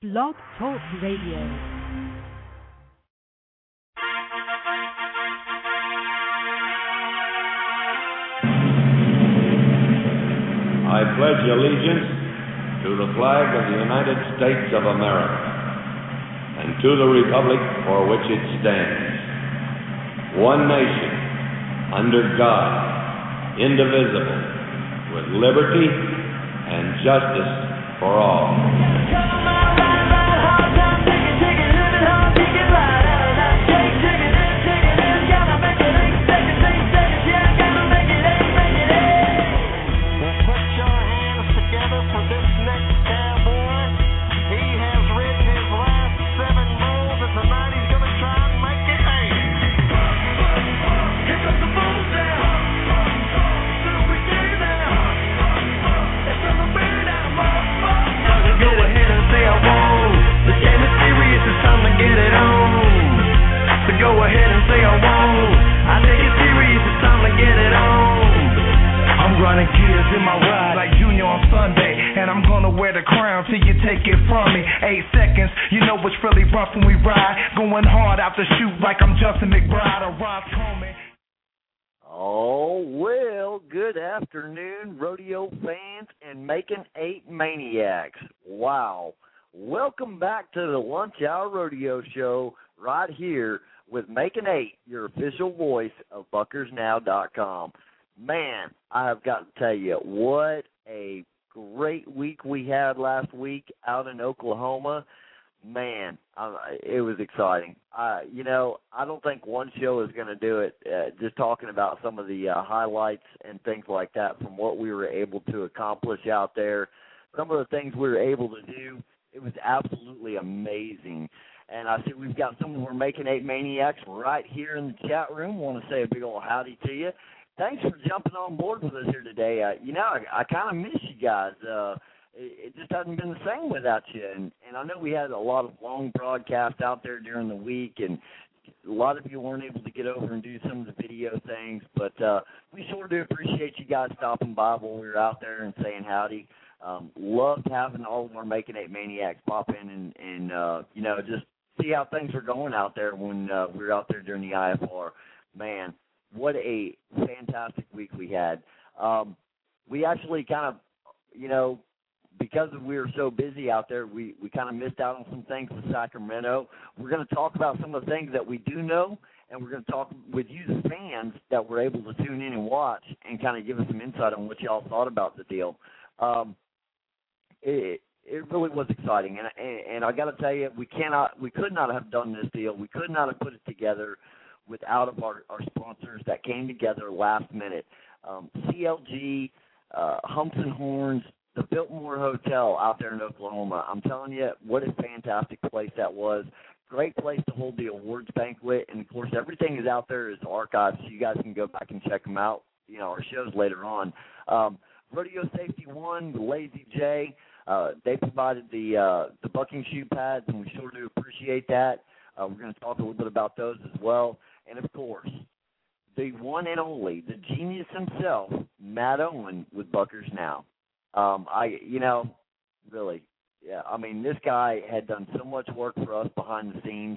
Blog Talk Radio. I pledge allegiance to the flag of the United States of America and to the republic for which it stands, one nation, under God, indivisible, with liberty and justice for all. Running gears in my ride like Junior on Sunday, and I'm gonna wear the crown till you take it from me. 8 seconds, you know it's really rough when we ride. Going hard out the chute like I'm Justin McBride or Ross Coleman. Oh, well, good afternoon, rodeo fans and Making 8 maniacs. Wow. Welcome back to the Lunch Hour Rodeo Show right here with Making 8, your official voice of BuckersNow.com. Man, I have got to tell you, what a great week we had last week out in Oklahoma. Man, it was exciting. I don't think one show is going to do it, just talking about some of the highlights and things like that from what we were able to accomplish out there. Some of the things we were able to do, it was absolutely amazing. And I see we've got some of our Making 8 maniacs right here in the chat room. I want to say a big old howdy to you. Thanks for jumping on board with us here today. I kind of miss you guys. It just hasn't been the same without you. And I know we had a lot of long broadcasts out there during the week, and a lot of you weren't able to get over and do some of the video things. But we sure do appreciate you guys stopping by when we were out there and saying howdy. Loved having all of our Making 8 maniacs pop in and just see how things were going out there when we were out there during the IFR. Man, what a fantastic week we had. We actually kind of, because we were so busy out there, we kind of missed out on some things with Sacramento. We're going to talk about some of the things that we do know, and we're going to talk with you, the fans, that were able to tune in and watch and kind of give us some insight on what y'all thought about the deal. It really was exciting, and I got to tell you, we could not have done this deal. We could not have put it together without our sponsors that came together last minute. CLG, Humps and Horns, the Biltmore Hotel out there in Oklahoma. I'm telling you, what a fantastic place that was. Great place to hold the awards banquet. And, of course, everything is out there as archived, so you guys can go back and check them out, our shows later on. Rodeo Safety One, the Lazy J, they provided the bucking shoe pads, and we sure do appreciate that. We're going to talk a little bit about those as well. And, of course, the one and only, the genius himself, Matt Owen with Buckers Now. This guy had done so much work for us behind the scenes.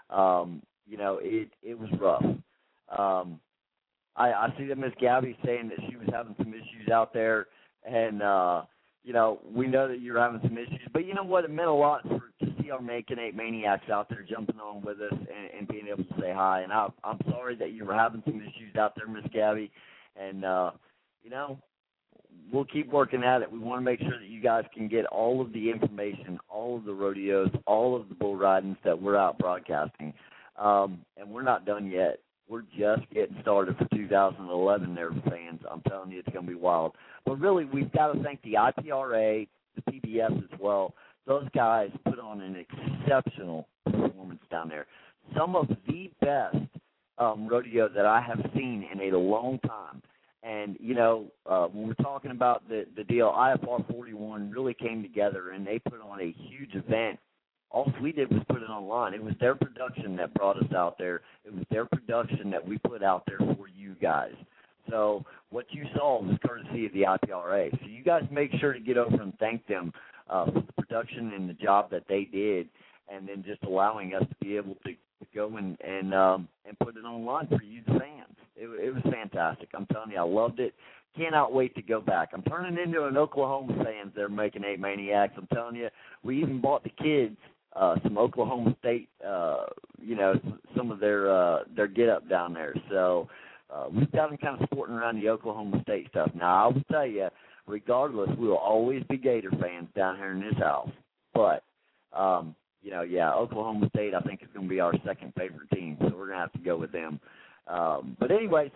It was rough. I see that Miss Gabby saying that she was having some issues out there, and, we know that you're having some issues. But you know what? It meant a lot to see our Making 8 maniacs out there jumping on with us and being able to say hi. And I'm sorry that you were having some issues out there, Miss Gabby. And, we'll keep working at it. We want to make sure that you guys can get all of the information, all of the rodeos, all of the bull ridings that we're out broadcasting. And we're not done yet. We're just getting started for 2011 there, fans. I'm telling you, it's going to be wild. But really, we've got to thank the IPRA, the PBS as well. Those guys put on an exceptional performance down there. Some of the best rodeo that I have seen in a long time. And, when we're talking about the deal, IFR 41 really came together, and they put on a huge event. All we did was put it online. It was their production that brought us out there. It was their production that we put out there for you guys. So what you saw was courtesy of the IPRA. So you guys make sure to get over and thank them for the production and the job that they did, and then just allowing us to be able to go and put it online for you, the fans. It was fantastic. I'm telling you, I loved it. Cannot wait to go back. I'm turning into an Oklahoma fan. They're making 8 Maniacs. I'm telling you, we even bought the kids some Oklahoma State, some of their get-up down there. So we've got them kind of sporting around the Oklahoma State stuff. Now, I will tell you, regardless, we will always be Gator fans down here in this house. But, Oklahoma State, I think, is going to be our second favorite team, so we're going to have to go with them. But anyway,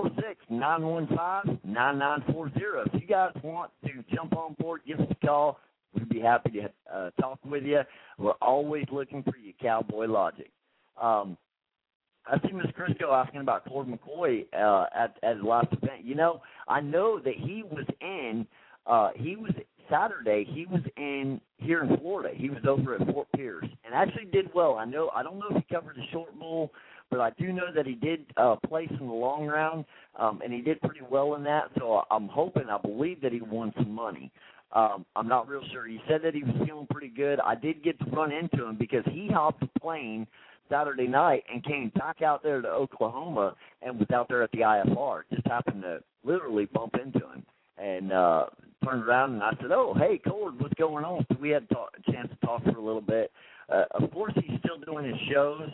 646-915-9940. If you guys want to jump on board, give us a call. We'd be happy to talk with you. We're always looking for you, Cowboy Logic. I see Miss Crisco asking about Cord McCoy at his last event. You know, I know that he was Saturday, he was here in Florida. He was over at Fort Pierce and actually did well. I don't know if he covered the short bull, but I do know that he did place in the long round, and he did pretty well in that. So I believe that he won some money. I'm not real sure. He said that he was feeling pretty good. I did get to run into him because he hopped the plane Saturday night and came back out there to Oklahoma and was out there at the IFR. Just happened to literally bump into him and turned around, and I said, "Oh, hey, Cord, what's going on?" So we had a chance to talk for a little bit. Of course, he's still doing his shows,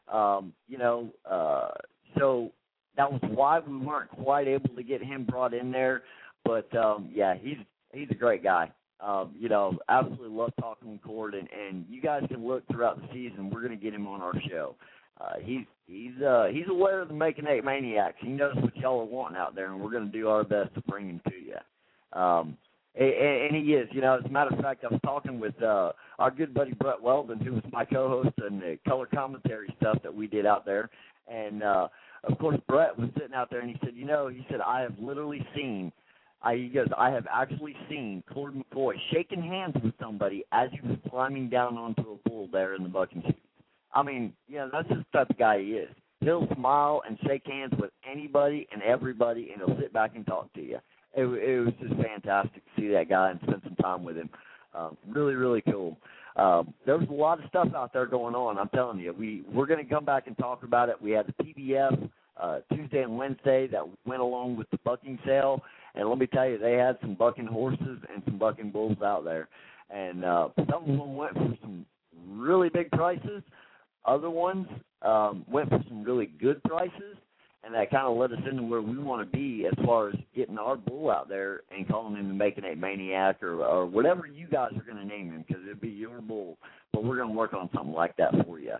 so that was why we weren't quite able to get him brought in there. But, he's a great guy. Absolutely love talking with Cord, and you guys can look throughout the season. We're going to get him on our show. He's aware of the Making 8 Maniacs. He knows what y'all are wanting out there, and we're going to do our best to bring him to you. And he is. As a matter of fact, I was talking with our good buddy Brett Weldon, who was my co-host in the color commentary stuff that we did out there. And, of course, Brett was sitting out there, and he said, I have literally seen – he goes, I have actually seen Cord McCoy shaking hands with somebody as he was climbing down onto a bull there in the bucking chute. I mean, that's just the type of guy he is. He'll smile and shake hands with anybody and everybody, and he'll sit back and talk to you. It was just fantastic to see that guy and spend some time with him. Really, really cool. There was a lot of stuff out there going on, I'm telling you. We're going to come back and talk about it. We had the PBF Tuesday and Wednesday that went along with the bucking sale. And let me tell you, they had some bucking horses and some bucking bulls out there. And some of them went for some really big prices. Other ones went for some really good prices. And that kind of led us into where we want to be as far as getting our bull out there and calling him the Making 8 Maniac or whatever you guys are going to name him, because it'll be your bull. But we're going to work on something like that for you.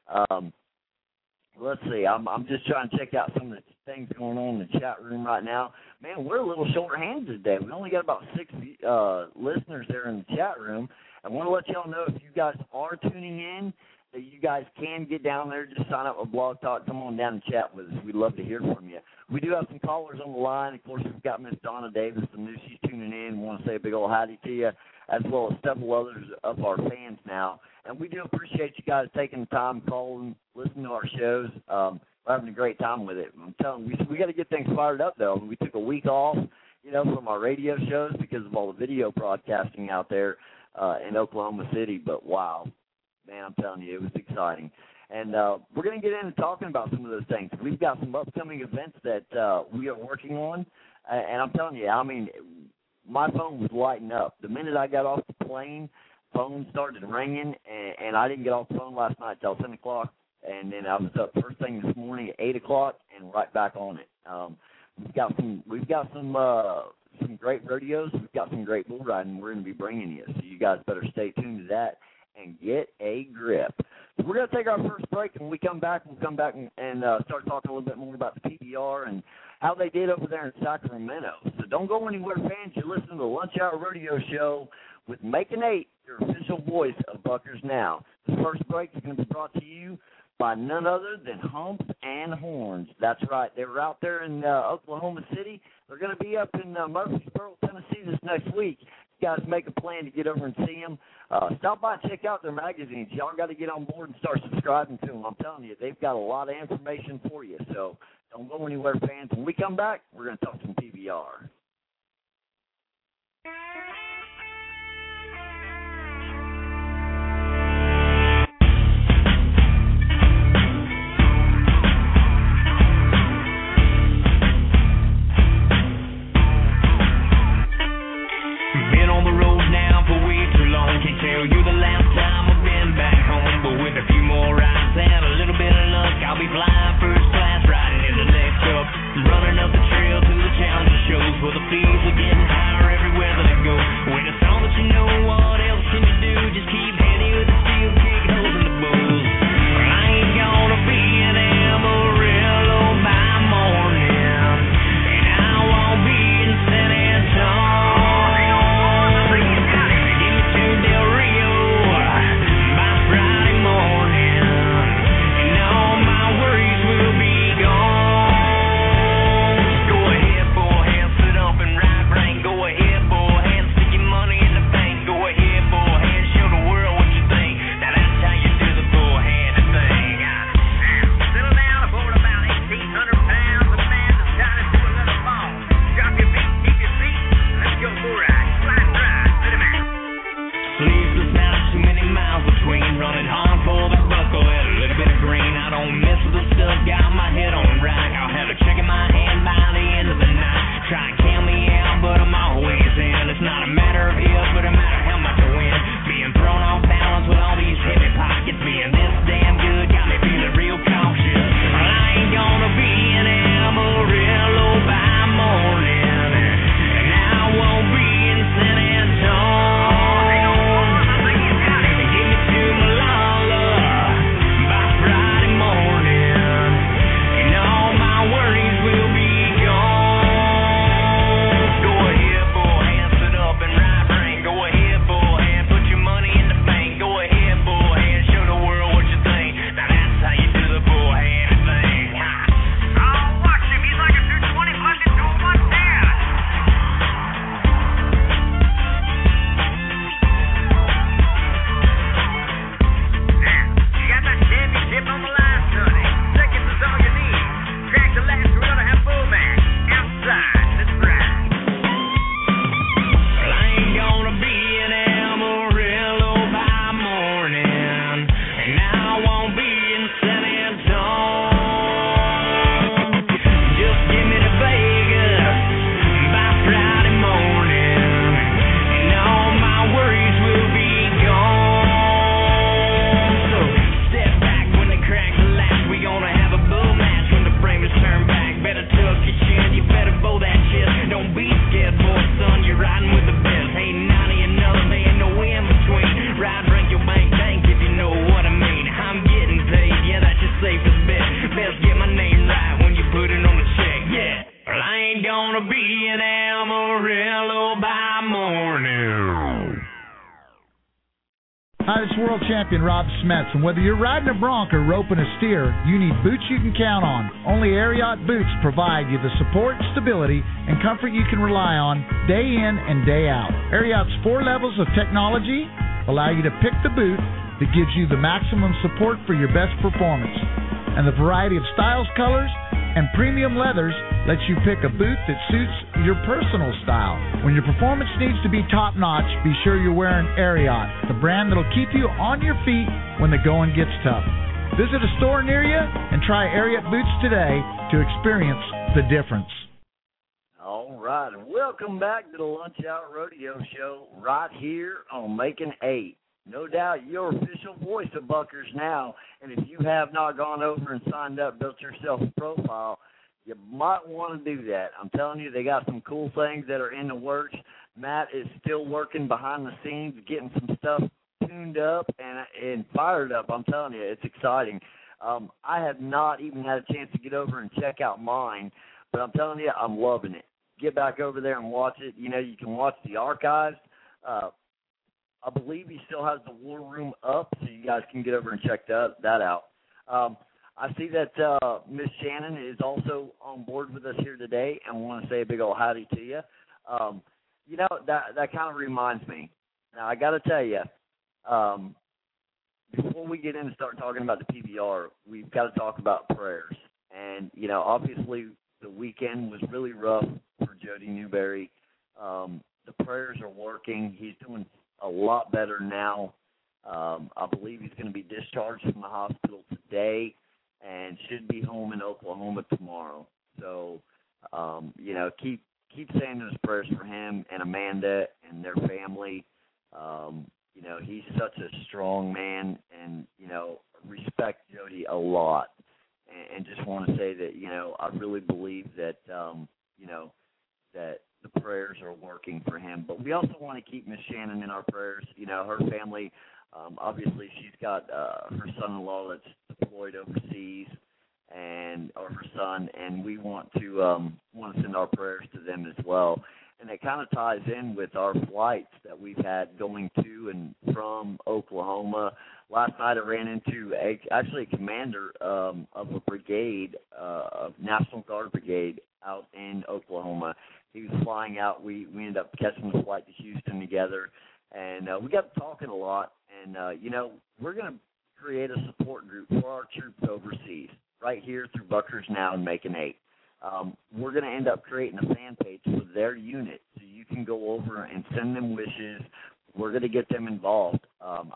Let's see. I'm just trying to check out some of the things going on in the chat room right now. Man, we're a little short-handed today. We only got about 6 listeners there in the chat room. I want to let y'all know, if you guys are tuning in, that you guys can get down there, just sign up with Blog Talk, come on down and chat with us. We'd love to hear from you. We do have some callers on the line. Of course, we've got Miss Donna Davis, the news she's tuning in. We want to say a big old howdy to you, as well as several others of our fans now. And we do appreciate you guys taking the time, calling, listening to our shows. We're having a great time with it. I'm telling you, we got to get things fired up, though. We took a week off, from our radio shows because of all the video broadcasting out there in Oklahoma City. But, wow, man, I'm telling you, it was exciting. And we're going to get into talking about some of those things. We've got some upcoming events that we are working on. And I'm telling you, I mean, my phone was lighting up. The minute I got off the plane, phone started ringing, and I didn't get off the phone last night till 10 o'clock. And then I was up first thing this morning at 8 o'clock and right back on it. We've got some great rodeos. We've got some great bull riding we're going to be bringing you. So you guys better stay tuned to that and get a grip. So we're going to take our first break, and when we come back, we'll come back and start talking a little bit more about the PBR and how they did over there in Sacramento. So don't go anywhere, fans. You're listening to the Lunch Hour Radio Show with Making 8, your official voice of Buckers Now. The first break is going to be brought to you by none other than Humps and Horns. That's right. They were out there in Oklahoma City. They're going to be up in Murfreesboro, Tennessee this next week. You guys make a plan to get over and see them. Stop by and check out their magazines. Y'all got to get on board and start subscribing to them. I'm telling you, they've got a lot of information for you. So don't go anywhere, fans. When we come back, we're going to talk some PBR. between. Running hard for the buckle at a little bit of green. I don't mess with the stuff, got my head on right. I'll have a check in my hand by the end of the night. Try and count me out, but I'm always in. It's not a matter of if, but a matter how much I win. Being thrown off balance with all these heavy pockets. Being this damn good got me feeling real cautious. I ain't gonna be in Amarillo by morning, and I won't be in San Antonio. Get me to Malala by Friday morning, and all my worries will be gone. Go ahead, boy, and sit up and right brain. Go ahead, boy, and put your money in the bank. Go ahead, boy, and show the world what you think. Now that's how you do the boy-handed thing. Oh, watch him. He's like a 220 bucket to a 110. You got that championship on the line, sonny. Seconds is all you need. Crack the last run to have full back. Outside, let's ride. Well, I ain't gonna be in Amarillo by morning, and I won't be in San Antonio. Just give me to Vegas by Friday morning, and all my worries will be gone. So step back when they crack the latch. We gonna have a bull match when the frame is turned back. Better tuck your chin, you better bow that shit. Don't be scared, boy, son, you're riding with the best. Ain't none of another, there ain't no in between. Ride, break your bank, if you know what I mean. I'm getting paid, yeah, that's your safest bet. Best get my name right when you put it on the check, yeah. Well, I ain't gonna be in Amarillo by morning. Hi, this is World Champion Rob Smets, and whether you're riding a bronc or roping a steer, you need boots you can count on. Only Ariat boots provide you the support, stability, and comfort you can rely on day in and day out. Ariat's 4 levels of technology allow you to pick the boot that gives you the maximum support for your best performance. And the variety of styles, colors, and premium leathers lets you pick a boot that suits your personal style. When your performance needs to be top-notch, be sure you're wearing Ariat, the brand that'll keep you on your feet when the going gets tough. Visit a store near you and try Ariat boots today to experience the difference. All right, and welcome back to the Lunch Hour Rodeo Show right here on Making 8. No doubt your official voice of Buckers now, and if you have not gone over and signed up, built yourself a profile, you might want to do that. I'm telling you, they got some cool things that are in the works. Matt is still working behind the scenes, getting some stuff tuned up and fired up. I'm telling you, it's exciting. I have not even had a chance to get over and check out mine, but I'm telling you, I'm loving it. Get back over there and watch it. You know, you can watch the archives. I believe he still has the War Room up, so you guys can get over and check that out. I see that Miss Shannon is also on board with us here today, and I want to say a big old howdy to you. You know, that kind of reminds me. Now, I got to tell you, before we get in and start talking about the PBR, we've got to talk about prayers. And, you know, obviously the weekend was really rough for Jody Newberry. The prayers are working. He's doing a lot better now. I believe he's going to be discharged from the hospital today and should be home in Oklahoma tomorrow. So, you know, keep saying those prayers for him and Amanda and their family. You know, he's such a strong man, and, you know, respect Jody a lot. And just want to say that, you know, I really believe that, you know, that the prayers are working for him. But we also want to keep Miss Shannon in our prayers. You know, her family, obviously she's got her son-in-law that's deployed overseas, or her son, and we want to send our prayers to them as well. And it kind of ties in with our flights that we've had going to and from Oklahoma. Last night I ran into a commander of a brigade, of National Guard Brigade out in Oklahoma. He was flying out. We ended up catching the flight to Houston together, and we got talking a lot. And, you know, we're going to create a support group for our troops overseas right here through Buckers Now and Making 8. We're going to end up creating a fan page for their unit, so you can go over and send them wishes. We're going to get them involved. I talked to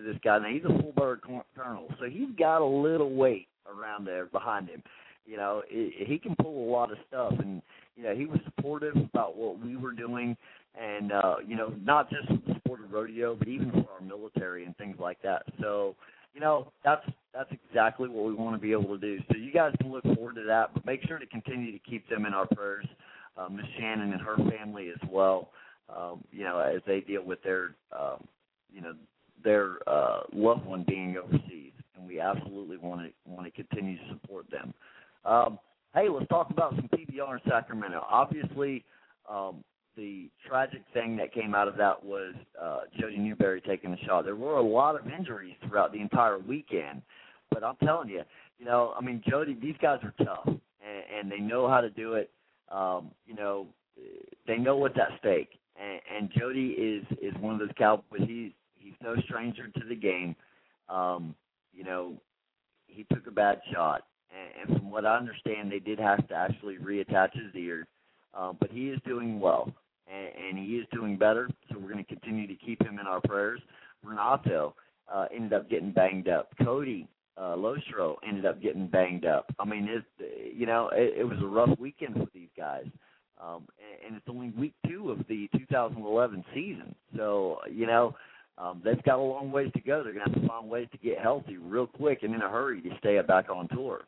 this guy. Now, he's a full bird colonel, so he's got a little weight around there behind him. You know, he can pull a lot of stuff, and, you know, he was supportive about what we were doing, and, you know, not just for the sport of rodeo, but even for our military and things like that. So, you know, that's exactly what we want to be able to do. So you guys can look forward to that, but make sure to continue to keep them in our prayers, Miss Shannon and her family as well, you know, as they deal with their, you know, their loved one being overseas, and we absolutely want to continue to support them. Hey, let's talk about some PBR in Sacramento. Obviously, the tragic thing that came out of that was Jody Newberry taking the shot. There were a lot of injuries throughout the entire weekend, but I'm telling you, you know, I mean, Jody, these guys are tough, and they know how to do it. You know, they know what's at stake, and Jody is one of those cowboys. He's no stranger to the game. You know, he took a bad shot, and from what I understand, they did have to actually reattach his ear, but he is doing well, and he is doing better, so we're going to continue to keep him in our prayers. Renato ended up getting banged up. Cody Lostro ended up getting banged up. I mean, you know, it was a rough weekend for these guys, and it's only week 2 of the 2011 season, so, you know, they've got a long ways to go. They're going to have to find ways to get healthy real quick and in a hurry to stay back on tour.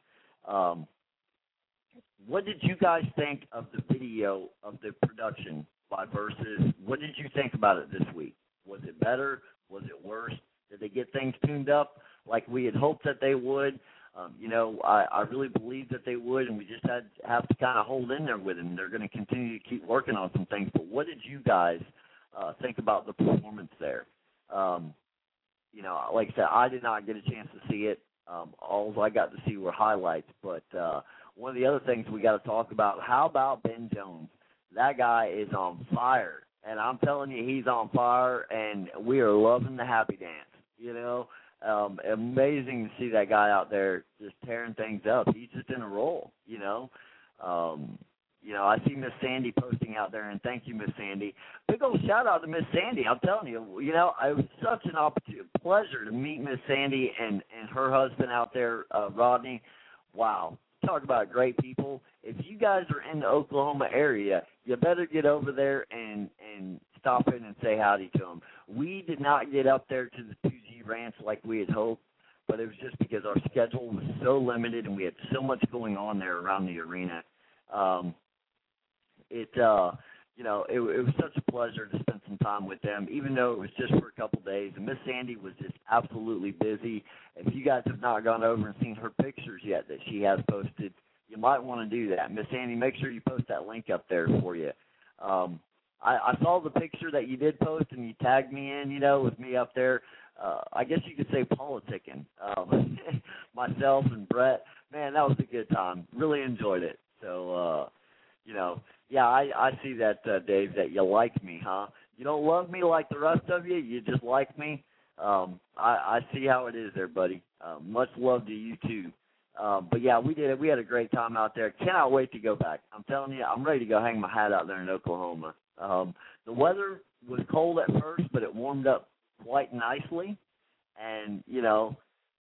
What did you guys think of the video of the production by Versus? What did you think about it this week? Was it better? Was it worse? Did they get things tuned up like we had hoped that they would? You know, I really believe that they would, and we just have to kind of hold in there with them. They're going to continue to keep working on some things. But what did you guys think about the performance there? You know, like I said, I did not get a chance to see it. All I got to see were highlights. But one of the other things we got to talk about, how about Ben Jones? That guy is on fire. And I'm telling you, he's on fire, and we are loving the happy dance. You know, amazing to see that guy out there just tearing things up. He's just in a roll, you know. You know, I see Miss Sandy posting out there, and thank you, Miss Sandy. Big old shout-out to Miss Sandy. I'm telling you, you know, it was such an pleasure to meet Miss Sandy and her husband out there, Rodney. Wow. Talk about great people. If you guys are in the Oklahoma area, you better get over there and stop in and say howdy to them. We did not get up there to the 2G Ranch like we had hoped, but it was just because our schedule was so limited and we had so much going on there around the arena. You know, it was such a pleasure to spend some time with them, even though it was just for a couple days. And Miss Sandy was just absolutely busy. If you guys have not gone over and seen her pictures yet that she has posted, you might want to do that. Miss Sandy, make sure you post that link up there for you. I saw the picture that you did post, and you tagged me in, you know, with me up there. I guess you could say politicking. Myself and Brett, man, that was a good time. Really enjoyed it. So, you know, yeah, I see that, Dave, that you like me, huh? You don't love me like the rest of you. You just like me. I see how it is there, buddy. Much love to you, too. But, yeah, we did it. We had a great time out there. Cannot wait to go back. I'm telling you, I'm ready to go hang my hat out there in Oklahoma. The weather was cold at first, but it warmed up quite nicely. And, you know,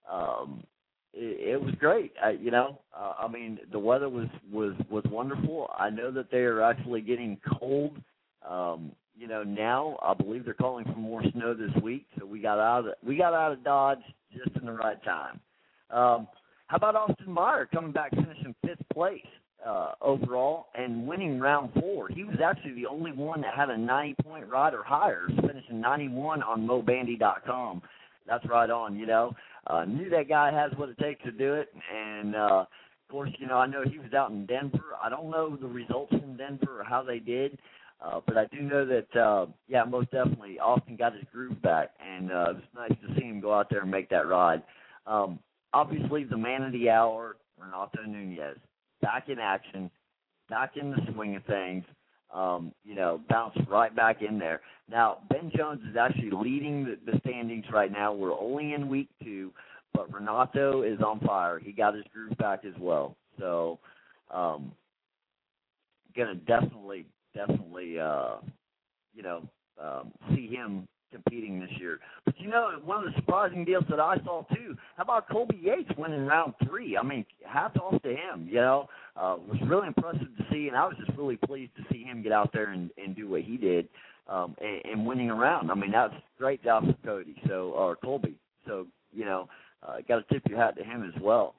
it was great. You know, I mean, the weather was wonderful. I know that they are actually getting cold. You know, now I believe they're calling for more snow this week. So we got out of Dodge just in the right time. How about Austin Meyer coming back, finishing 5th place overall and winning round 4? He was actually the only one that had a 90-point ride or higher, finishing 91 on mobandy.com. That's right on, you know. Knew that guy has what it takes to do it. And, of course, you know, I know he was out in Denver. I don't know the results from Denver or how they did, but I do know that, yeah, most definitely Austin got his groove back. And it was nice to see him go out there and make that ride. Obviously, the man of the hour, Renato Nunez, back in action, back in the swing of things. You know, bounced right back in there. Now, Ben Jones is actually leading the standings right now. We're only in week 2, but Renato is on fire. He got his groove back as well. So, going to definitely, you know, see him competing this year. But, one of the surprising deals that I saw, too, how about Colby Yates winning round 3? I mean, hats off to him, was really impressive to see, and I was just really pleased to see him get out there and do what he did and winning a round. I mean, that's great job for Colby. So, got to tip your hat to him as well.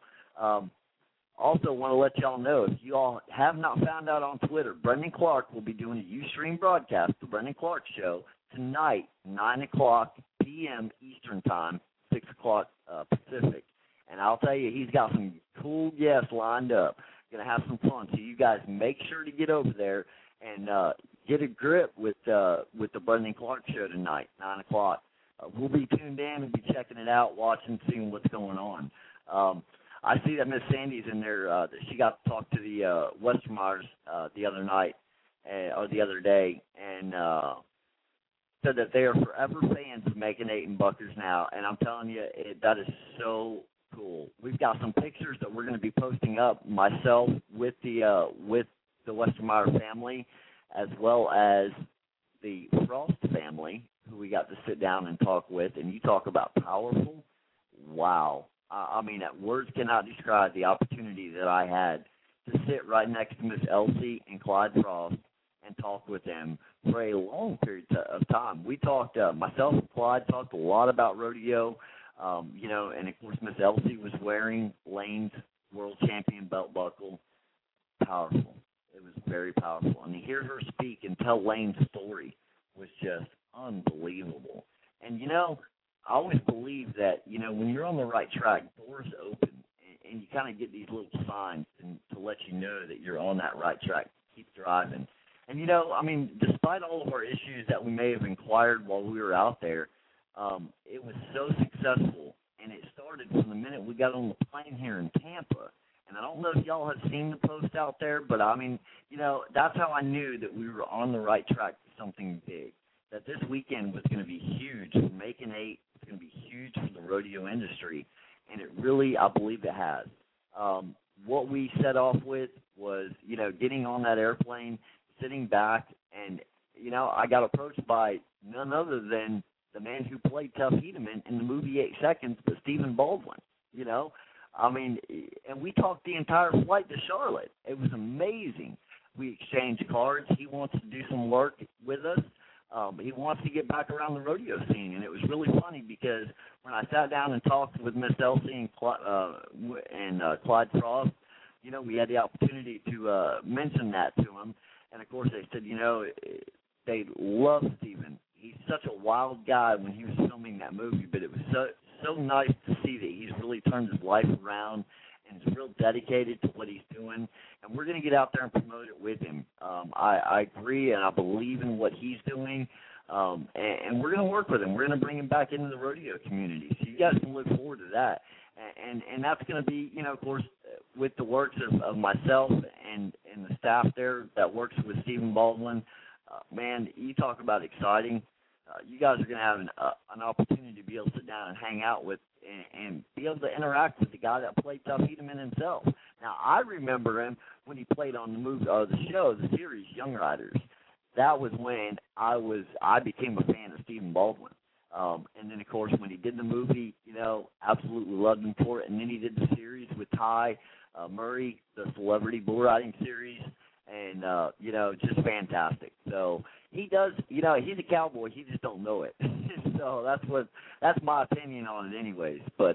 Also want to let y'all know, if you all have not found out on Twitter, Brendan Clark will be doing a Ustream broadcast, the Brendan Clark Show, tonight, 9 o'clock p.m. Eastern Time, 6 o'clock Pacific. And I'll tell you, he's got some cool guests lined up. Going to have some fun. So you guys make sure to get over there and get a grip with the Brendan Clark Show tonight, 9 o'clock. We'll be tuned in and be checking it out, watching, seeing what's going on. I see that Miss Sandy's in there. That she got to talk to the Westermeyers the other night or the other day, and said that they are forever fans of Making Eight and Buckers now. And I'm telling you, that is so cool. We've got some pictures that we're going to be posting up, myself with the Westermeyer family, as well as the Frost family, who we got to sit down and talk with. And you talk about powerful. Wow. I mean, words cannot describe the opportunity that I had to sit right next to Miss Elsie and Clyde Frost and talk with them for a long period of time. We talked, myself and Clyde talked a lot about rodeo, and of course Miss Elsie was wearing Lane's world champion belt buckle. Powerful. It was very powerful. And to hear her speak and tell Lane's story was just unbelievable. And, I always believe that, when you're on the right track, doors open, and you kind of get these little signs to let you know that you're on that right track. Keep driving. And, despite all of our issues that we may have inquired while we were out there, it was so successful, and it started from the minute we got on the plane here in Tampa. And I don't know if y'all have seen the post out there, but, that's how I knew that we were on the right track to something big, that this weekend was going to be huge for Making Eight. It's going to be huge for the rodeo industry, and it really, I believe it has. What we set off with was, getting on that airplane, sitting back, and, I got approached by none other than the man who played Tuff Hedeman in the movie 8 Seconds, but Stephen Baldwin, and we talked the entire flight to Charlotte. It was amazing. We exchanged cards. He wants to do some work with us. He wants to get back around the rodeo scene, and it was really funny because when I sat down and talked with Miss Elsie and Clyde Frost, we had the opportunity to mention that to him, and of course they said, they love Stephen. He's such a wild guy when he was filming that movie, but it was so nice to see that he's really turned his life around and is real dedicated to what he's doing, and we're going to get out there and promote it with him. I agree, and I believe in what he's doing, and we're going to work with him. We're going to bring him back into the rodeo community, so you guys can look forward to that. And that's going to be, of course, with the works of myself and the staff there that works with Stephen Baldwin. Man, you talk about exciting. You guys are going to have an opportunity to be able to sit down and hang out with and be able to interact with the guy that played Tuff Hedeman himself. Now, I remember him when he played on the movie or the show, the series Young Riders. That was when I became a fan of Stephen Baldwin. And then, of course, when he did the movie, absolutely loved him for it. And then he did the series with Ty Murray, the Celebrity Bull Riding series. And, just fantastic. So he does, he's a cowboy. He just don't know it. So that's my opinion on it anyways. But,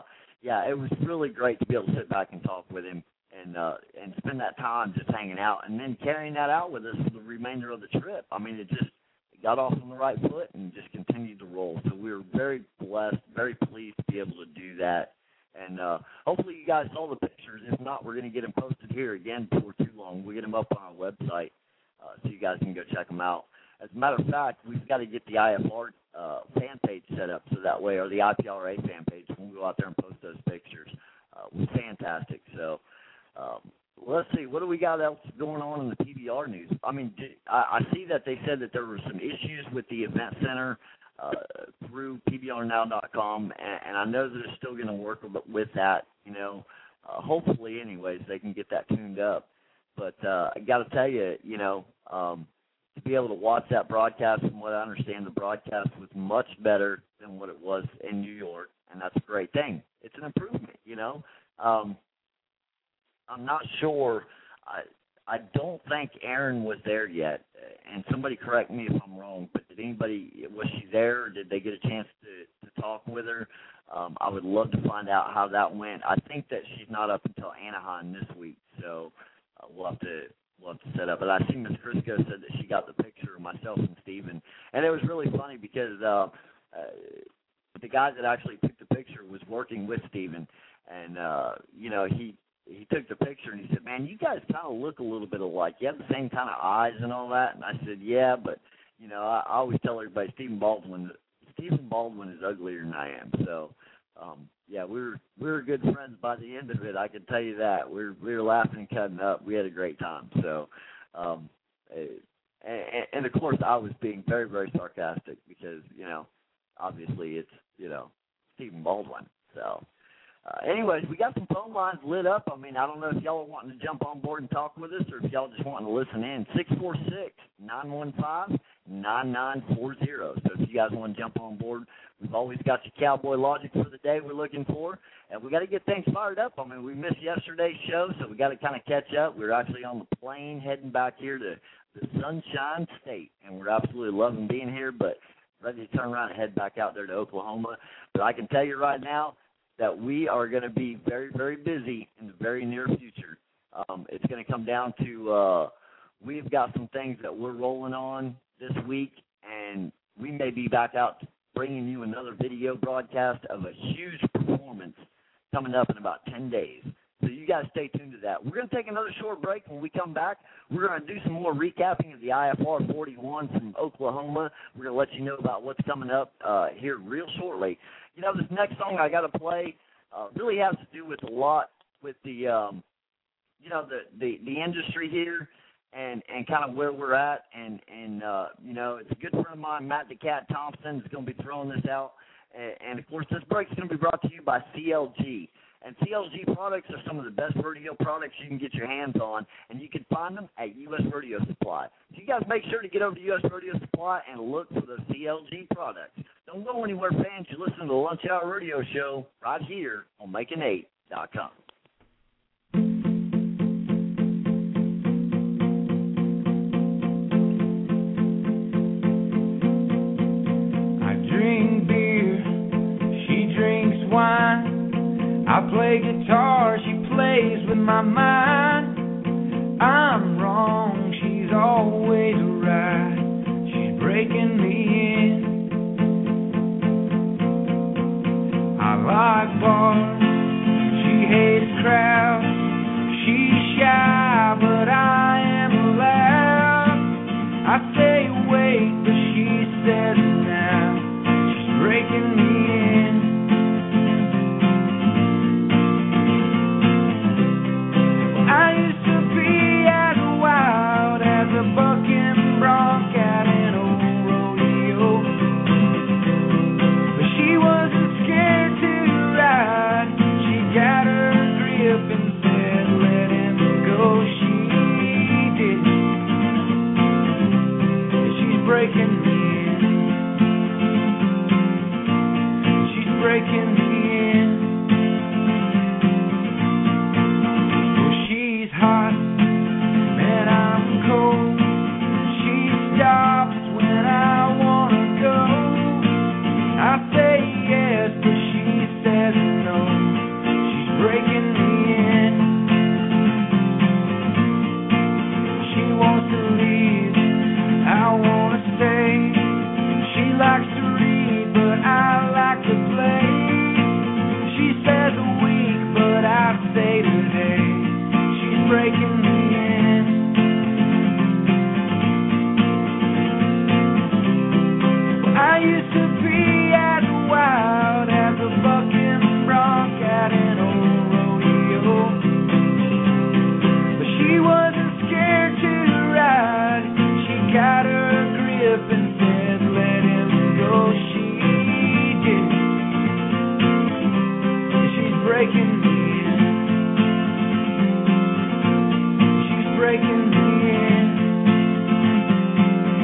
it was really great to be able to sit back and talk with him and spend that time just hanging out and then carrying that out with us for the remainder of the trip. I mean, it got off on the right foot and just continued to roll. So we were very blessed, very pleased to be able to do that. And hopefully you guys saw the pictures. If not, we're going to get them posted here again before too long. We'll get them up on our website so you guys can go check them out. As a matter of fact, we've got to get the IFR fan page set up so that way, or the IPRA fan page, when we go out there and post those pictures. It was fantastic. So let's see. What do we got else going on in the PBR news? I mean, I see that they said that there were some issues with the event center through PBRnow.com, and I know that they're still going to work with that, hopefully anyways, they can get that tuned up. But I got to tell you, to be able to watch that broadcast. From what I understand, the broadcast was much better than what it was in New York, and that's a great thing. It's an improvement, you know. I'm not sure. I don't think Erin was there yet, and somebody correct me if I'm wrong, but was she there, or did they get a chance to talk with her? I would love to find out how that went. I think that she's not up until Anaheim this week, so we'll have to set up. But I see Miss Crisco said that she got the picture of myself and Steven, and it was really funny because the guy that actually took the picture was working with Steven, and you know, he took the picture and he said, "Man, you guys kind of look a little bit alike. You have the same kind of eyes and all that." And I said, "Yeah, but you know, I always tell everybody Stephen Baldwin is uglier than I am." So, yeah, we were good friends by the end of it. I can tell you that. We were laughing and cutting up. We had a great time. So, and of course, I was being very, very sarcastic because, you know, obviously it's, you know, Stephen Baldwin. So, anyways, we got some phone lines lit up. I mean, I don't know if y'all are wanting to jump on board and talk with us or if y'all just wanting to listen in. 646-915-9940. So if you guys want to jump on board, we've always got your cowboy logic for the day we're looking for. And we got to get things fired up. I mean, we missed yesterday's show, so we got to kind of catch up. We're actually on the plane heading back here to the Sunshine State, and we're absolutely loving being here, but ready to turn around and head back out there to Oklahoma. But I can tell you right now, that we are going to be very, very busy in the very near future. It's going to come down to we've got some things that we're rolling on this week, and we may be back out bringing you another video broadcast of a huge performance coming up in about 10 days. So you guys stay tuned to that. We're going to take another short break. When we come back, we're going to do some more recapping of the IFR 41 from Oklahoma. We're going to let you know about what's coming up here real shortly. You know, this next song I got to play really has to do with a lot with the, you know, the industry here and kind of where we're at. And you know, it's a good friend of mine, Matt the Cat Thompson, is going to be throwing this out. And, of course, this break is going to be brought to you by CLG. And CLG products are some of the best rodeo products you can get your hands on, and you can find them at U.S. Rodeo Supply. So you guys make sure to get over to U.S. Rodeo Supply and look for the CLG products. Don't go anywhere, fans. You listen to the Lunch Hour Radio Show right here on Making8.com. I drink beer, she drinks wine. I play guitar, she plays with my mind. I'm wrong, she's always right. She's breaking me in. I like bars, she hates crowds. She's shy, but I am loud. I stay awake, but she says now. She's breaking me in. I used to be as wild as a bucking bronc at an old rodeo, but she wasn't scared to ride. She got her grip and said, let him go. She did. She's breaking me in. She's breaking me in. Hot, and I'm cold. She stops when I wanna go. I say yes, but she says no. She's breaking me in. She wants to leave, I wanna stay. She likes to read, but I like to play. She says a week, but I say today. Breaking me in. I used to be as wild as a bucking bronc at an old rodeo, but she wasn't scared to ride. She got her grip and said, let him go. She did. She's breaking me in. Breaking me in.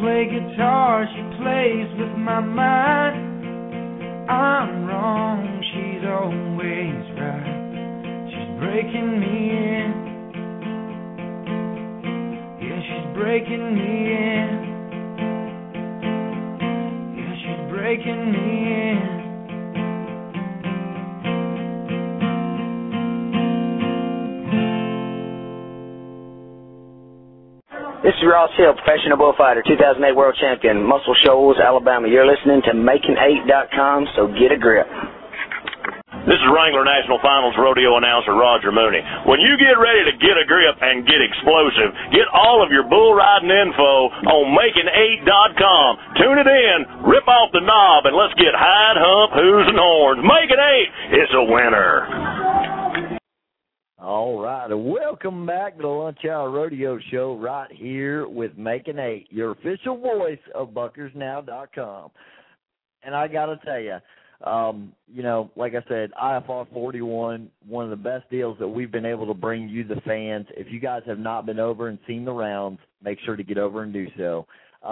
play guitar, she plays with my mind. I'm wrong, she's always right. She's breaking me in. Yeah, she's breaking me in. Yeah, she's breaking me in. This is Ross Hill, professional bullfighter, 2008 world champion, Muscle Shoals, Alabama. You're listening to Making8.com, so get a grip. This is Wrangler National Finals rodeo announcer Roger Mooney. When you get ready to get a grip and get explosive, get all of your bull riding info on Making8.com. Tune it in, rip off the knob, and let's get hide, hump, hooves, and horns. Making8, it's a winner. All right, welcome back to the Lunch Hour Rodeo Show right here with Making8, your official voice of BuckersNow.com. And I got to tell you, like I said, IFR 41, one of the best deals that we've been able to bring you, the fans. If you guys have not been over and seen the rounds, make sure to get over and do so.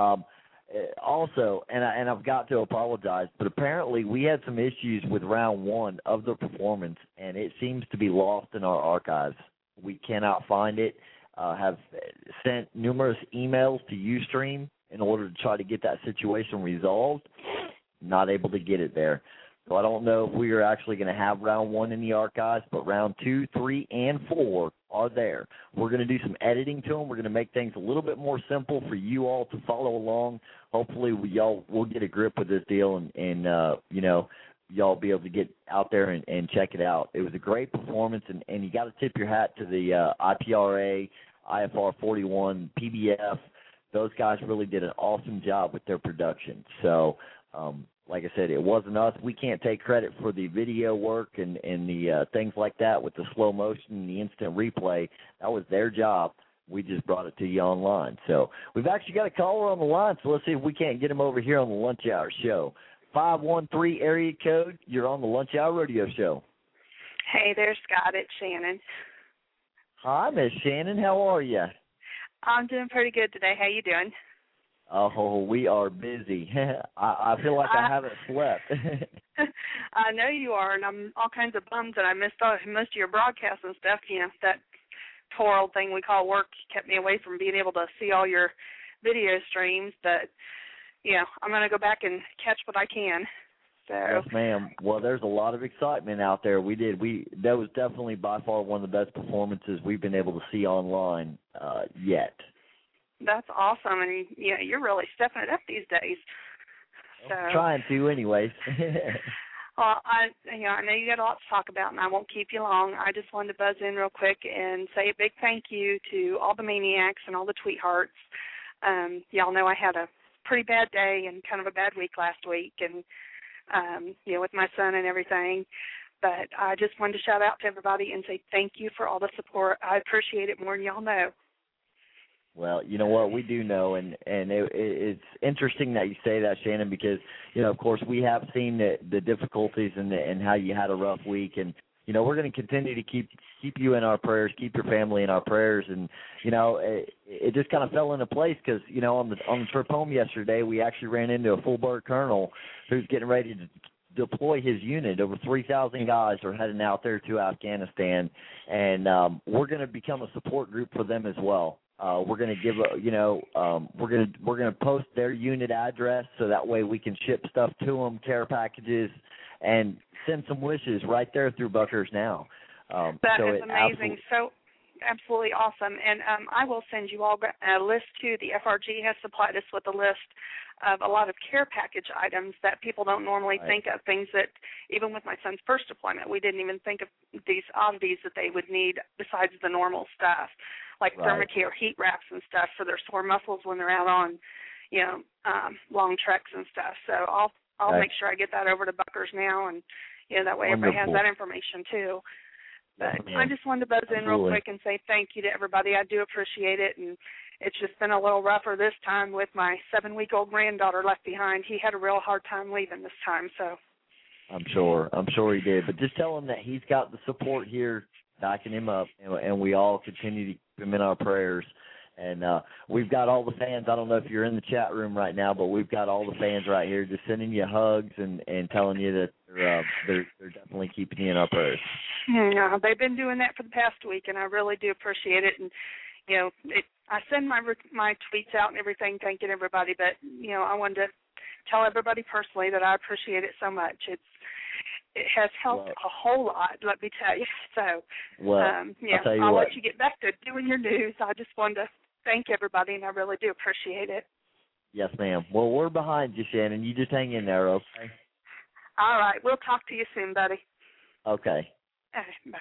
Also, and I've got to apologize, but apparently we had some issues with round one of the performance, and it seems to be lost in our archives. We cannot find it. Have sent numerous emails to Ustream in order to try to get that situation resolved. Not able to get it there. So I don't know if we are actually going to have round one in the archives, but round 2, 3, and 4 are there. We're going to do some editing to them. We're going to make things a little bit more simple for you all to follow along. Hopefully we'll get a grip with this deal and y'all be able to get out there and check it out. It was a great performance, and you got to tip your hat to the IPRA, IFR 41, PBF. Those guys really did an awesome job with their production. So, like I said, it wasn't us. We can't take credit for the video work and the things like that with the slow motion and the instant replay. That was their job. We just brought it to you online. So we've actually got a caller on the line, so let's see if we can't get him over here on the Lunch Hour Show. 513 area code, you're on the Lunch Hour Rodeo Show. Hey there, Scott. It's Shannon. Hi, Miss Shannon. How are you? I'm doing pretty good today. How you doing? Oh, we are busy. I feel like I haven't slept. I know you are, and I'm all kinds of bummed that I missed most of your broadcasts and stuff. You know, that poor old thing we call work kept me away from being able to see all your video streams. But, I'm going to go back and catch what I can. So. Yes, ma'am. Well, there's a lot of excitement out there. That was definitely by far one of the best performances we've been able to see online yet. That's awesome, and you're really stepping it up these days. So, I'm trying to, anyways. Well, I know you got a lot to talk about, and I won't keep you long. I just wanted to buzz in real quick and say a big thank you to all the maniacs and all the tweethearts. Y'all know I had a pretty bad day and kind of a bad week last week, and with my son and everything. But I just wanted to shout out to everybody and say thank you for all the support. I appreciate it more than y'all know. Well, you know what, we do know, and it's interesting that you say that, Shannon, because, of course, we have seen the difficulties and how you had a rough week, and, we're going to continue to keep you in our prayers, keep your family in our prayers, and, it just kind of fell into place because, on the trip home yesterday, we actually ran into a full-bird colonel who's getting ready to deploy his unit. Over 3,000 guys are heading out there to Afghanistan, and we're going to become a support group for them as well. We're going to give we're going to post their unit address so that way we can ship stuff to them, care packages, and send some wishes right there through Buckers Now. That is amazing. So absolutely awesome. And I will send you all a list too. The FRG has supplied us with a list of a lot of care package items that people don't normally think of, things that even with my son's first deployment, we didn't even think of these oddities that they would need besides the normal stuff, like Thermacare heat wraps and stuff for their sore muscles when they're out on, long treks and stuff. So I'll make sure I get that over to Buckers Now, and that way everybody has that information too. But I just wanted to buzz in real quick and say thank you to everybody. I do appreciate it, and it's just been a little rougher this time with my 7-week-old granddaughter left behind. He had a real hard time leaving this time, so. I'm sure he did. But just tell him that he's got the support here backing him up, and we all continue to keep him in our prayers. And we've got all the fans. I don't know if you're in the chat room right now, but we've got all the fans right here just sending you hugs and telling you that they're definitely keeping you in our prayers. Yeah, they've been doing that for the past week, and I really do appreciate it. And I send my tweets out and everything, thanking everybody. But I wanted to tell everybody personally that I appreciate it so much. It has helped a whole lot, let me tell you. So, I'll let you get back to doing your news. I just wanted to thank everybody, and I really do appreciate it. Yes, ma'am. Well, we're behind you, Shannon. You just hang in there, okay? All right. We'll talk to you soon, buddy. Okay. Bye.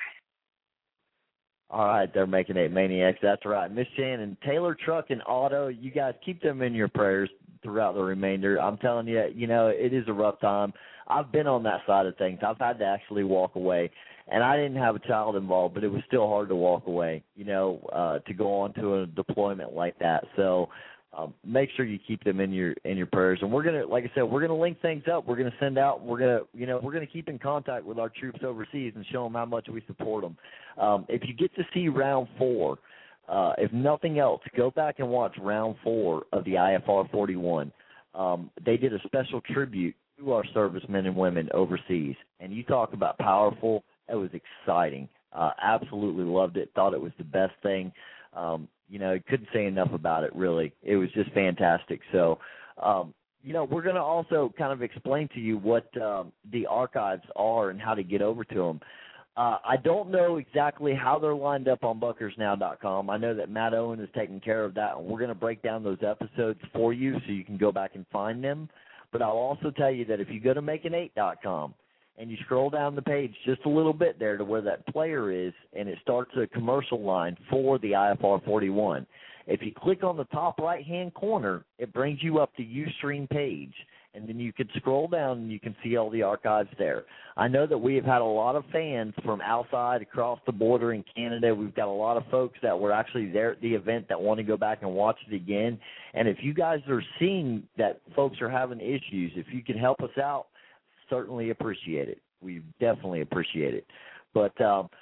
All right, they're Making 8 Maniacs. That's right. Miss Shannon, Taylor Truck and Auto, you guys keep them in your prayers throughout the remainder. I'm telling you, it is a rough time. I've been on that side of things. I've had to actually walk away. And I didn't have a child involved, but it was still hard to walk away, to go on to a deployment like that. So make sure you keep them in your prayers. And we're gonna, like I said, we're gonna link things up. We're gonna send out. We're gonna keep in contact with our troops overseas and show them how much we support them. If you get to see round 4, if nothing else, go back and watch round 4 of the IFR 41. They did a special tribute to our servicemen and women overseas, and you talk about powerful. It was exciting. Absolutely loved it. Thought it was the best thing. Couldn't say enough about it, really. It was just fantastic. So, we're going to also kind of explain to you what the archives are and how to get over to them. I don't know exactly how they're lined up on buckersnow.com. I know that Matt Owen is taking care of that, and we're going to break down those episodes for you so you can go back and find them. But I'll also tell you that if you go to making8.com, and you scroll down the page just a little bit there to where that player is, and it starts a commercial line for the IFR 41. If you click on the top right-hand corner, it brings you up the Ustream page, and then you can scroll down and you can see all the archives there. I know that we have had a lot of fans from outside, across the border in Canada. We've got a lot of folks that were actually there at the event that want to go back and watch it again. And if you guys are seeing that folks are having issues, if you can help us out, certainly appreciate it. We definitely appreciate it. But,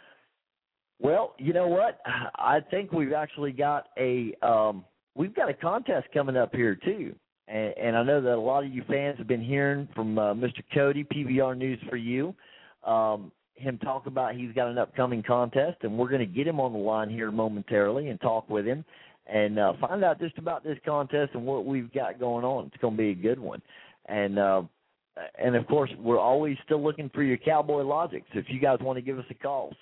well, you know what? I think we've actually got a contest coming up here too. And I know that a lot of you fans have been hearing from Mr. Cody, PBR News for You, him talk about he's got an upcoming contest, and we're going to get him on the line here momentarily and talk with him and find out just about this contest and what we've got going on. It's going to be a good one. And, of course, we're always still looking for your Cowboy Logic. So if you guys want to give us a call,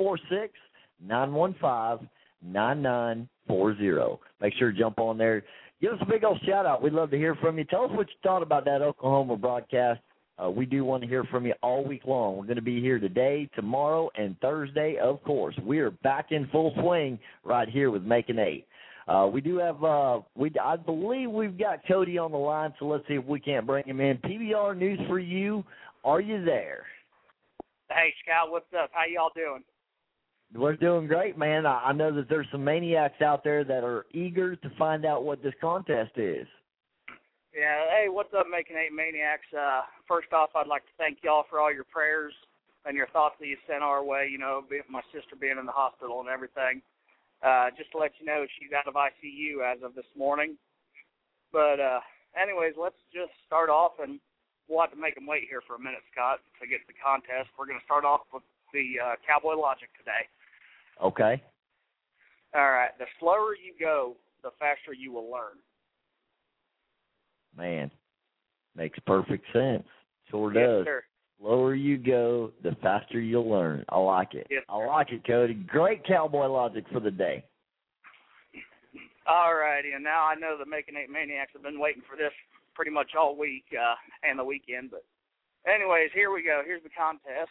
646-915-9940. Make sure to jump on there. Give us a big old shout-out. We'd love to hear from you. Tell us what you thought about that Oklahoma broadcast. We do want to hear from you all week long. We're going to be here today, tomorrow, and Thursday, of course. We are back in full swing right here with Making 8. We do have, I believe we've got Cody on the line, so let's see if we can't bring him in. PBR News for You, are you there? Hey, Scott, what's up? How y'all doing? We're doing great, man. I know that there's some maniacs out there that are eager to find out what this contest is. Yeah, hey, what's up, Making 8 Maniacs? First off, I'd like to thank y'all for all your prayers and your thoughts that you sent our way, my sister being in the hospital and everything. Just to let you know, she's out of ICU as of this morning. But anyways, let's just start off, and we'll have to make them wait here for a minute, Scott, to get to the contest. We're going to start off with the Cowboy Logic today. Okay. All right. The slower you go, the faster you will learn. Man, makes perfect sense. Sure yes, does. Sir. Lower you go, the faster you'll learn. I like it. Yes, I like it, Cody. Great Cowboy Logic for the day. All righty, and now I know that Making 8 Maniacs have been waiting for this pretty much all week and the weekend. But anyways, here we go. Here's the contest.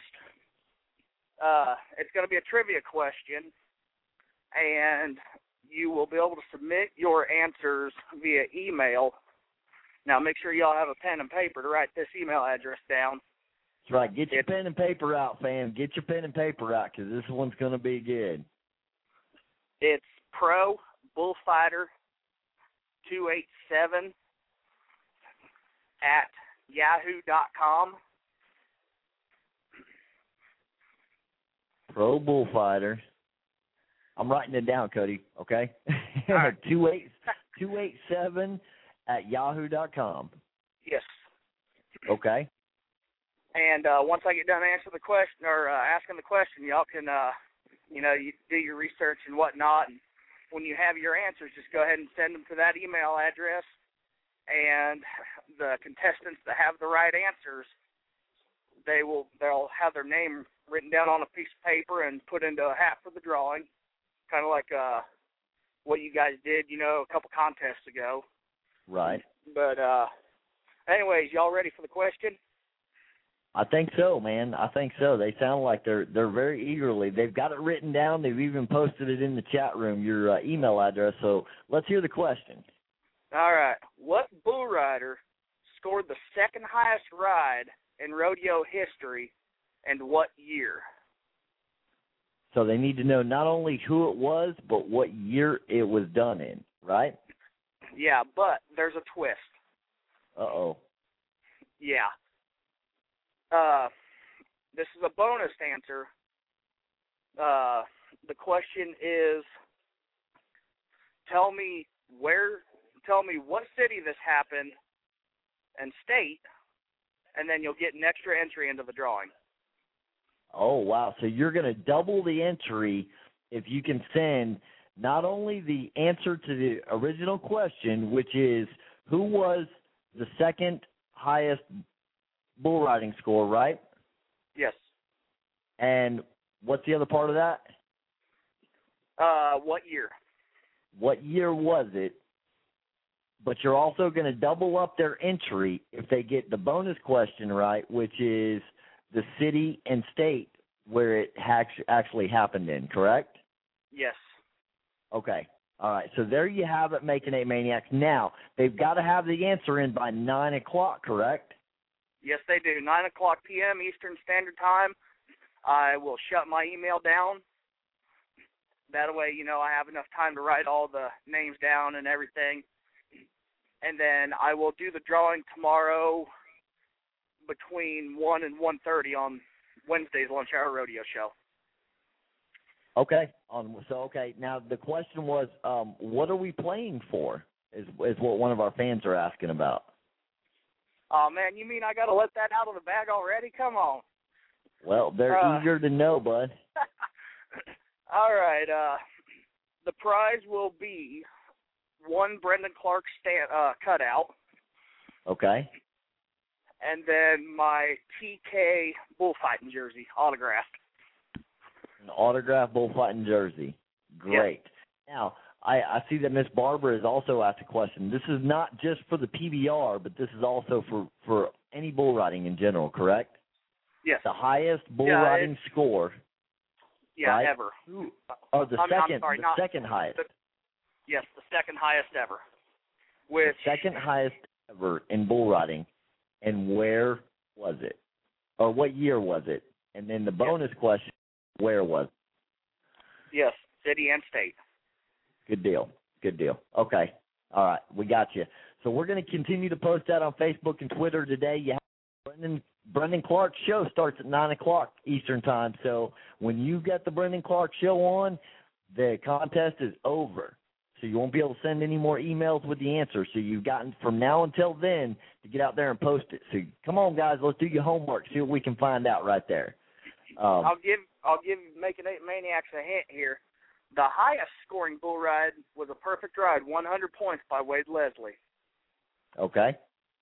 It's going to be a trivia question, and you will be able to submit your answers via email. Now, make sure y'all have a pen and paper to write this email address down. That's right. Get your pen and paper out, fam. Get your pen and paper out, because this one's going to be good. It's ProBullfighter287 at yahoo.com. Pro Bullfighter I'm writing it down, Cody, okay? All right. 287@yahoo.com. Yes. Okay. And once I get done answering the question or asking the question, y'all can, you do your research and whatnot. And when you have your answers, just go ahead and send them to that email address. And the contestants that have the right answers, they'll have their name written down on a piece of paper and put into a hat for the drawing, kind of like what you guys did, a couple contests ago. Right. But anyways, y'all ready for the question? I think so, man. I think so. They sound like they're very eagerly. They've got it written down. They've even posted it in the chat room, your email address. So let's hear the question. All right. What bull rider scored the second highest ride in rodeo history and what year? So they need to know not only who it was, but what year it was done in, right? Yeah, but there's a twist. Uh-oh. Yeah. This is a bonus answer. The question is, tell me what city this happened and state, and then you'll get an extra entry into the drawing. Oh, wow. So you're going to double the entry if you can send not only the answer to the original question, which is who was the second highest bull riding score, right? Yes. And what's the other part of that? What year? What year was it? But you're also going to double up their entry if they get the bonus question right, which is the city and state where it actually happened in, correct? Yes. Okay. All right. So there you have it, Making 8 Maniacs. Now, they've got to have the answer in by 9 o'clock, correct? Yes, they do. 9 o'clock p.m. Eastern Standard Time. I will shut my email down. That way, I have enough time to write all the names down and everything. And then I will do the drawing tomorrow between 1 and 1:30 on Wednesday's Lunch Hour Rodeo Show. Okay. Okay. Now, the question was, what are we playing for, is what one of our fans are asking about. Oh, man, you mean I got to let that out of the bag already? Come on. Well, they're eager to know, bud. All right. The prize will be one Brendan Clark cutout. Okay. And then my TK bullfighting jersey, autographed. An autographed bullfighting jersey. Great. Yep. Now, I see that Miss Barbara has also asked a question. This is not just for the PBR, but this is also for any bull riding in general, correct? Yes. The highest bull riding score. Yeah, right? ever. The second highest. Yes, the second highest ever. The second highest ever in bull riding. And where was it? Or what year was it? And then the bonus question, where was it? Yes, city and state. Good deal. Okay. All right, we got you. So we're going to continue to post that on Facebook and Twitter today. You have Brendan Clark show starts at 9 o'clock Eastern time. So when you get the Brendan Clark show on, the contest is over. So you won't be able to send any more emails with the answer. So you've gotten from now until then to get out there and post it. So come on, guys, let's do your homework. See what we can find out right there. I'll give Making 8 Maniacs a hint here. The highest scoring bull ride was a perfect ride, 100 points by Wade Leslie. Okay.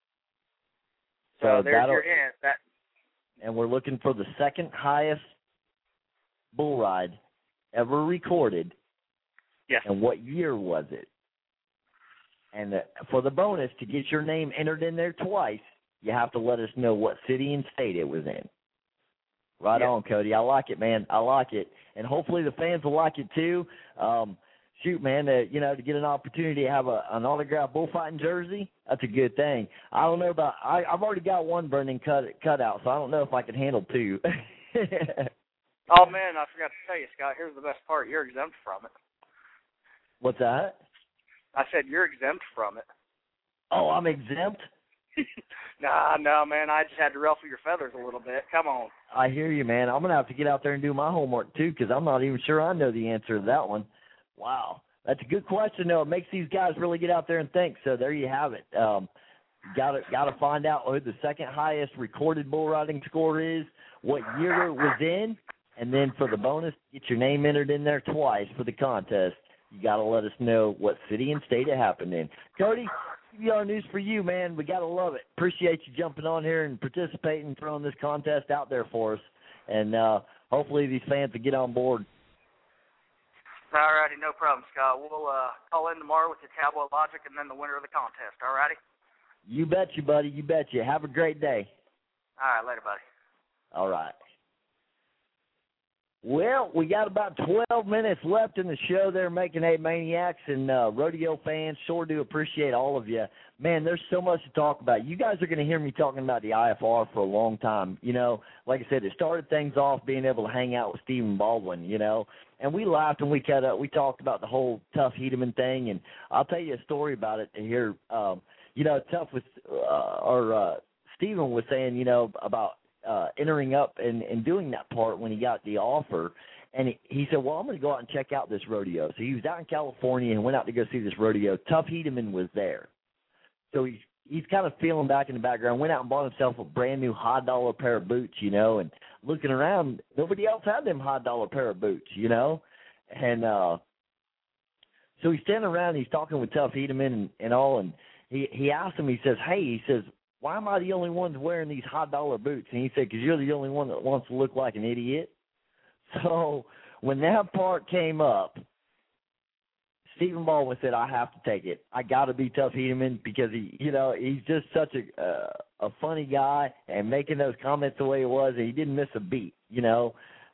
So there's your hint. And we're looking for the second highest bull ride ever recorded. Yes. And what year was it? And for the bonus, to get your name entered in there twice, you have to let us know what city and state it was in. Right on, Cody. I like it, man. I like it. And hopefully the fans will like it too. Shoot, man, to get an opportunity to have an autographed bullfighting jersey, that's a good thing. I don't know about – I've already got one Brendan cutout, so I don't know if I can handle two. Oh, man, I forgot to tell you, Scott, here's the best part. You're exempt from it. What's that? I said you're exempt from it. Oh, I'm exempt? No, man. I just had to ruffle your feathers a little bit. Come on. I hear you, man. I'm going to have to get out there and do my homework, too, because I'm not even sure I know the answer to that one. Wow. That's a good question, though. It makes these guys really get out there and think. So there you have it. Got to find out who the second highest recorded bull riding score is, what year it was in, and then for the bonus, get your name entered in there twice for the contest. You got to let us know what city and state it happened in. Cody, PBR news for you, man. We got to love it. Appreciate you jumping on here and participating, throwing this contest out there for us. And hopefully these fans will get on board. All righty, no problem, Scott. We'll call in tomorrow with the Cowboy Logic and then the winner of the contest. All righty? You betcha, buddy. You betcha. Have a great day. All right, later, buddy. All right. Well, we got about 12 minutes left in the show there, Making 8 Maniacs, and rodeo fans, sure do appreciate all of you. Man, there's so much to talk about. You guys are going to hear me talking about the IFR for a long time. You know, like I said, it started things off being able to hang out with Stephen Baldwin, you know, and we laughed and we cut up. We talked about the whole Tough Hedeman thing, and I'll tell you a story about it here. You know, Tough was, Stephen was saying, you know, about entering up and doing that part when he got the offer. And he said, well, I'm going to go out and check out this rodeo. So he was out in California and went out to go see this rodeo. Tough Hedeman was there. So he's kind of feeling back in the background, went out and bought himself a brand new $100 pair of boots, you know, and looking around, nobody else had them $100 pair of boots, you know. And so he's standing around, he's talking with Tough Hedeman and all, and he asked him, he says, hey, he says, why am I the only one wearing these $100 boots? And he said, because you're the only one that wants to look like an idiot. So when that part came up, Stephen Baldwin said, I have to take it. I got to be Tough Hedeman because, he's just such a funny guy and making those comments the way he was, and he didn't miss a beat, you know.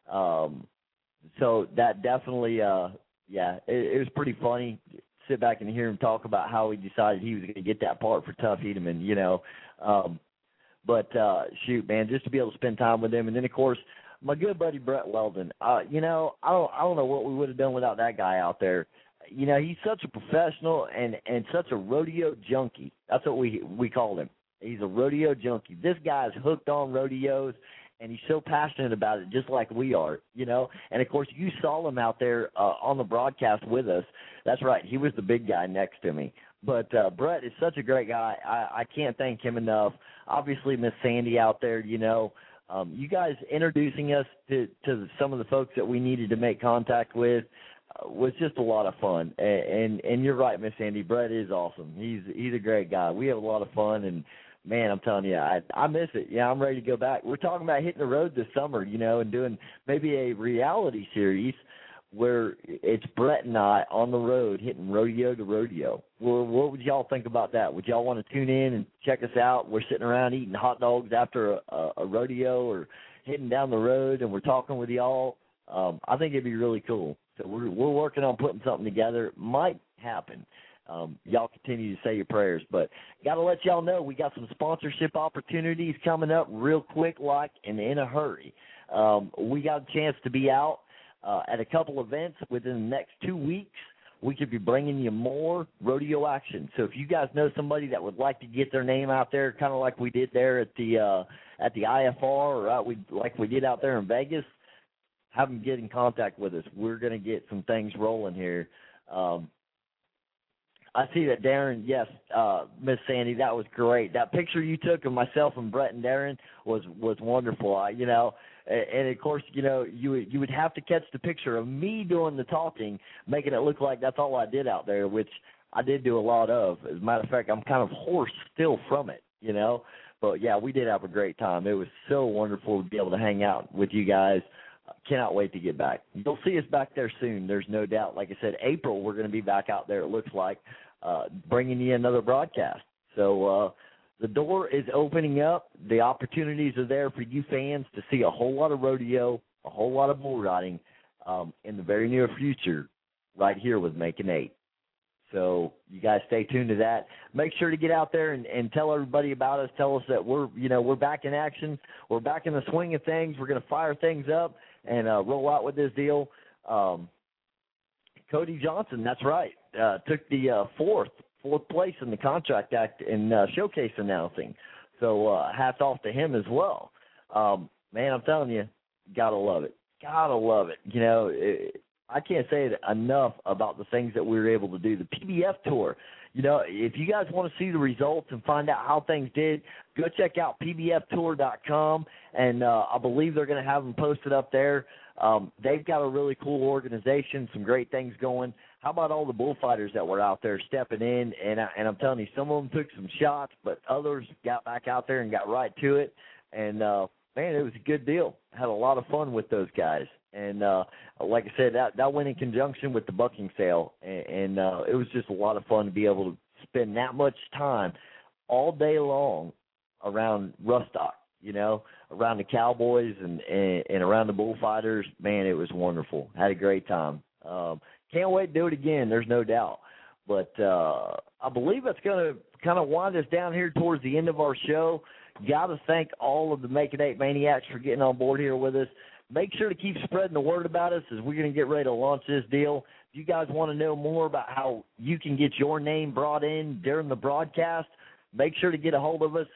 So that definitely, it was pretty funny. Sit back and hear him talk about how he decided he was going to get that part for Tough Hedeman, you know. But shoot, man, just to be able to spend time with him. And then, of course, my good buddy Brett Weldon. I don't know what we would have done without that guy out there. You know, he's such a professional and such a rodeo junkie. That's what we call him. He's a rodeo junkie. This guy's hooked on rodeos, and he's so passionate about it, just like we are, you know. And, of course, you saw him out there on the broadcast with us. That's right. He was the big guy next to me. But Brett is such a great guy. I can't thank him enough. Obviously, Miss Sandy out there, you know. You guys introducing us to some of the folks that we needed to make contact with was just a lot of fun. And you're right, Miss Sandy. Brett is awesome. He's a great guy. We have a lot of fun, and man, I'm telling you, I miss it. Yeah, I'm ready to go back. We're talking about hitting the road this summer, you know, and doing maybe a reality series where it's Brett and I on the road hitting rodeo to rodeo. Well, what would y'all think about that? Would y'all want to tune in and check us out? We're sitting around eating hot dogs after a rodeo or hitting down the road, and we're talking with y'all. I think it'd be really cool. So we're working on putting something together. It might happen. Y'all continue to say your prayers, but got to let y'all know we got some sponsorship opportunities coming up real quick, like and in a hurry. We got a chance to be out at a couple events within the next 2 weeks. We could be bringing you more rodeo action. So if you guys know somebody that would like to get their name out there, kind of like we did there at the IFR, or like we did out there in Vegas, have them get in contact with us. We're going to get some things rolling here. I see that, Darren. Yes, Miss Sandy, that was great. That picture you took of myself and Brett and Darren was wonderful. And of course, you know, you would have to catch the picture of me doing the talking, making it look like that's all I did out there, which I did do a lot of. As a matter of fact, I'm kind of hoarse still from it, you know. But yeah, we did have a great time. It was so wonderful to be able to hang out with you guys. Cannot wait to get back. You'll see us back there soon. There's no doubt. Like I said, April, we're going to be back out there, it looks like, bringing you another broadcast. So the door is opening up. The opportunities are there for you fans to see a whole lot of rodeo, a whole lot of bull riding in the very near future right here with Making 8. So you guys stay tuned to that. Make sure to get out there and tell everybody about us. Tell us that we're back in action. We're back in the swing of things. We're going to fire things up and roll out with this deal. Cody Johnson, that's right, took the fourth 4th place in the contract act in showcase announcing. So hats off to him as well. Man, I'm telling you, gotta love it. Gotta love it. You know, I can't say it enough about the things that we were able to do. The PBF tour, you know, if you guys want to see the results and find out how things did, go check out pbftour.com, and I believe they're going to have them posted up there. They've got a really cool organization, some great things going. How about all the bullfighters that were out there stepping in? And I'm telling you, some of them took some shots, but others got back out there and got right to it. And, man, it was a good deal. Had a lot of fun with those guys. And like I said, that went in conjunction with the bucking sale. And it was just a lot of fun to be able to spend that much time all day long around Rustock, you know, around the Cowboys and around the bullfighters. Man, it was wonderful. Had a great time. Can't wait to do it again, there's no doubt. But I believe that's going to kind of wind us down here towards the end of our show. Got to thank all of the Making 8 Maniacs for getting on board here with us. Make sure to keep spreading the word about us as we're going to get ready to launch this deal. If you guys want to know more about how you can get your name brought in during the broadcast, make sure to get a hold of us.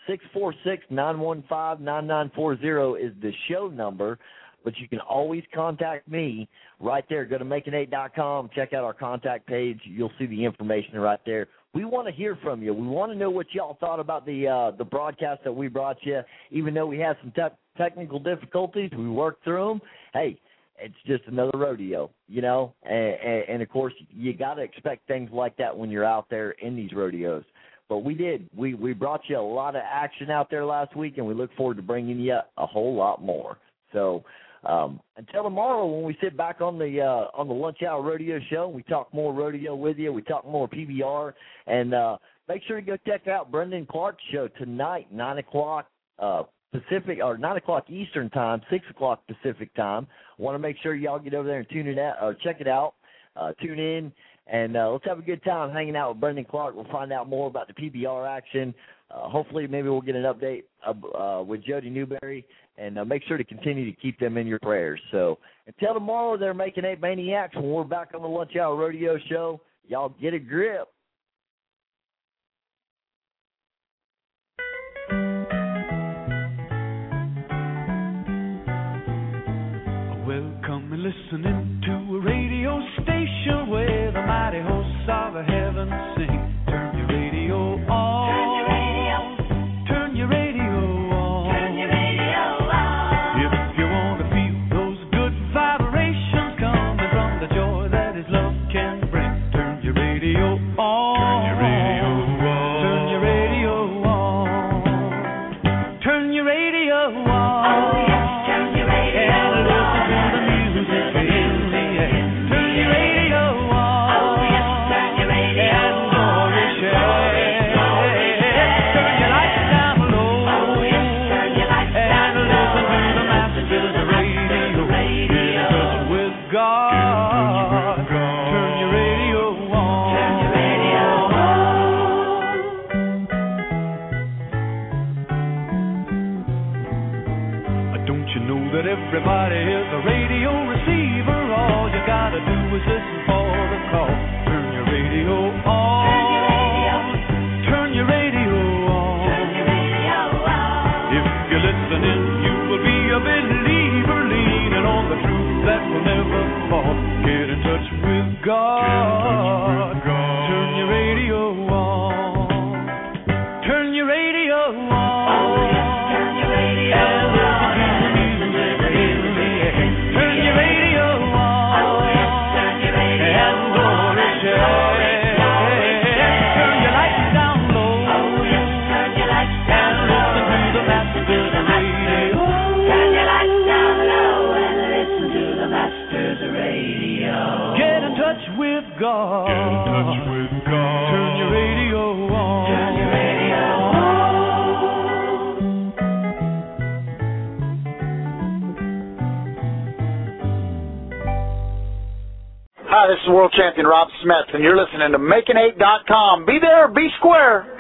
646-915-9940 is the show number, but you can always contact me right there. Go to making8.com, check out our contact page. You'll see the information right there. We want to hear from you. We want to know what y'all thought about the broadcast that we brought you. Even though we had some technical difficulties, we worked through them. Hey, it's just another rodeo, you know. And of course, you got to expect things like that when you're out there in these rodeos. But we did. We brought you a lot of action out there last week, and we look forward to bringing you a whole lot more. So until tomorrow, when we sit back on the Lunch Hour Rodeo Show, we talk more rodeo with you. We talk more PBR, and make sure to go check out Brendan Clark's show tonight, 9:00 Pacific or 9:00 Eastern time, 6:00 Pacific time. Want to make sure y'all get over there and tune it out or check it out. Tune in, and let's have a good time hanging out with Brendan Clark. We'll find out more about the PBR action. Hopefully, maybe we'll get an update with Jody Newberry, and make sure to continue to keep them in your prayers. So until tomorrow, they're Making 8 Maniacs. When we're back on the Lunch Hour Rodeo Show, y'all get a grip. Welcome and listening to a radio station where the mighty hosts of heaven sing. Turn your radio on. Turn your radio. Turn your radio on. Turn your radio on. If you want to feel those good vibrations coming from the joy that His love can bring, turn your radio on. Turn your radio on. Turn your radio on. Turn your radio on. Oh yes, turn your radio on. Everybody is a radio receiver. All you gotta do is listen for the call. Turn your radio on. Turn your radio on. Turn your radio on. If you're listening, you will be a believer, leaning on the truth that will never fall. Get in touch with God. Turn your radio on. Turn your radio on. Oh, yes, turn your radio on. God. Get in touch with God. Turn your radio on. Turn your radio on. Hi, this is World Champion Rob Smets, and you're listening to Making8.com. Be there, be square.